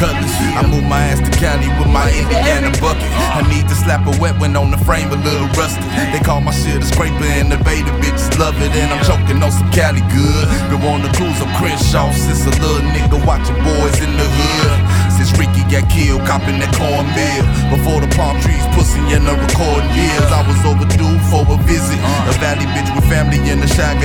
cutlass. I move my ass to Cali with my Indiana bucket. I need to slap a wet one on the frame, a little rusty. They call my shit a scraper and the beta bitches love it. And I'm choking on some Cali good. Been on the cruise of Crenshaw since a little nigga watching boys in the hood. Since Ricky got killed, copping that cornmeal. Before the palm trees, pussy in the recording years. I was overdue for a visit. A valley bitch with family in the shy.